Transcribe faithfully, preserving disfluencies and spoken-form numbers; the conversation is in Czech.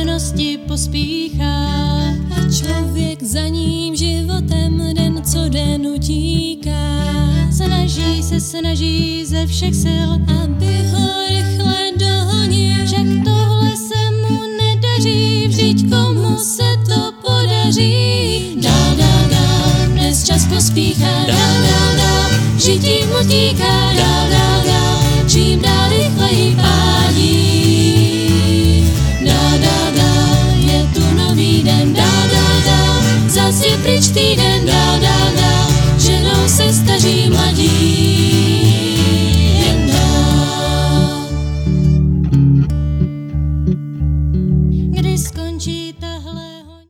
věrnosti pospíchá. A člověk za ním životem den co den utíká. Snaží se, snaží ze všech sil, aby ho rychle dohonil. však tohle se mu nedaří, vždyť komu se to podaří. Dál, dál, dál, dnes čas pospíchá. Dál, dál, dál, žití mu tíká. Dál, dál, dál, čím dál rychleji pádí. Dál, dál, dál, je tu nový den. Dál, dál, dál, zas je pryč týden. Dál, dál, dál, ženou se staří mladí. Jen dál. Kdy skončí